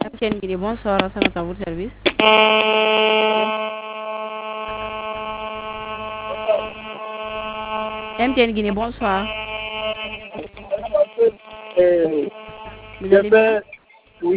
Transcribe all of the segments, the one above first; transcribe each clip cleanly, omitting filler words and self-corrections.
MTN Guinée, bonsoir, ça va à votre service. MTN Guinée, bonsoir. Vous allez bien? Oui.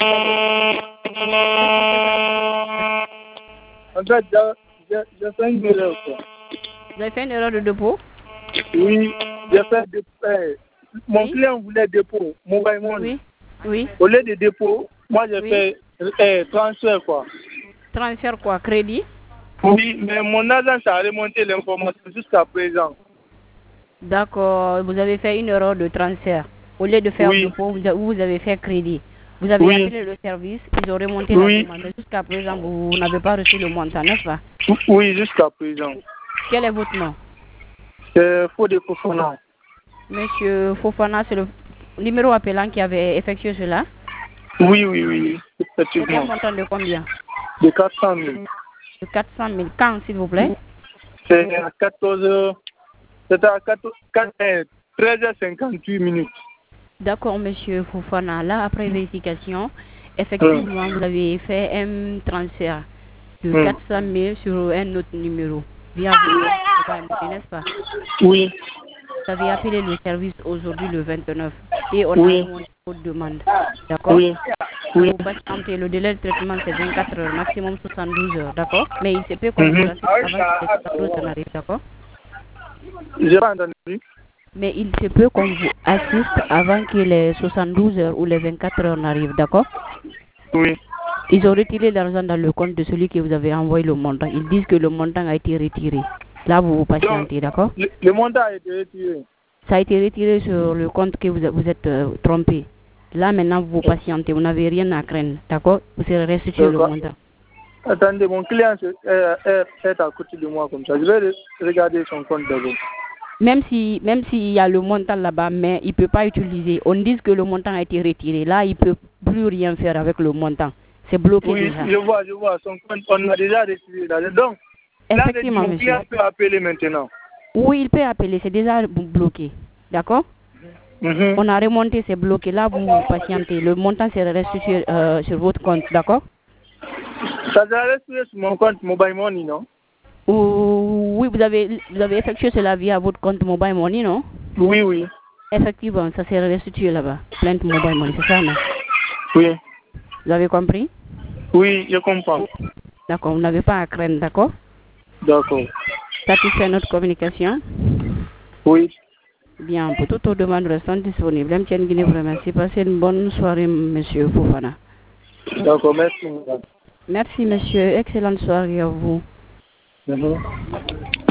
En fait, j'ai fait une erreur. Vous avez fait une erreur de dépôt? Oui, j'ai fait mon client voulait dépôt, mobile money. Oui. Oui. Au lieu de dépôt, moi j'ai fait transfert quoi. Transfert quoi? Crédit? Oui, mais mon agence a remonté l'information jusqu'à présent. D'accord, vous avez fait une erreur de transfert. Au lieu de faire dépôt, vous avez fait crédit. Vous avez appelé le service, ils ont remonté la demande. Mais jusqu'à présent, vous n'avez pas reçu le montant, n'est-ce pas? Oui, jusqu'à présent. Quel est votre nom? Fodé Fofana. Monsieur Fofana, c'est le numéro appelant qui avait effectué cela? Oui. C'était un montant de combien? De 400 000. De 400 000. Quand, s'il vous plaît? C'est à 13h58 minutes. D'accord, monsieur Fofana. Là, après vérification, effectivement, vous avez fait un transfert de 400 000 sur un autre numéro. Via votre n'est-ce pas? Oui. Vous avez appelé le service aujourd'hui le 29 et on a remonté votre demande. D'accord? Oui. Vous patientez, le délai de traitement c'est 24 heures, maximum 72 heures, d'accord? Mais il se peut qu'on vous assiste avant que les 72 heures n'arrivent, d'accord? J'ai pas entendu. Mais il se peut qu'on vous assiste avant que les 72 heures ou les 24 heures n'arrivent, d'accord? Oui. Ils ont retiré l'argent dans le compte de celui qui vous avait envoyé le montant. Ils disent que le montant a été retiré. Là, vous vous patientez, d'accord? Le montant a été retiré. Ça a été retiré sur le compte que vous êtes trompé. Là, maintenant, vous patientez. Vous n'avez rien à craindre, d'accord? Vous serez restitué le montant. Attendez, mon client est à côté de moi comme ça. Je vais regarder son compte d'abord. Même s'il y a le montant là-bas, mais il ne peut pas utiliser. On dit que le montant a été retiré. Là, il ne peut plus rien faire avec le montant. C'est bloqué déjà. Oui, je vois. Son compte, on a déjà retiré là. Donc, effectivement, là, mon client peut appeler maintenant. Oui, il peut appeler. C'est déjà bloqué. D'accord? On a remonté, c'est bloqué. Là, vous patientez. Le montant sera restitué sur votre compte. D'accord? Ça sera restitué sur mon compte Mobile Money, non? Oui, vous avez effectué cela via votre compte Mobile Money, non? Oui. Effectivement, ça sera restitué là-bas. Plainte Mobile Money, c'est ça, non? Oui. Vous avez compris? Oui, je comprends. D'accord, vous n'avez pas à craindre, d'accord? D'accord. Satisfait notre communication? Oui. Bien, pour toutes vos demandes restantes disponibles. MTN Guinée vous remercie. Passez une bonne soirée, monsieur Fofana. D'accord, merci. Merci, monsieur. Excellente soirée à vous.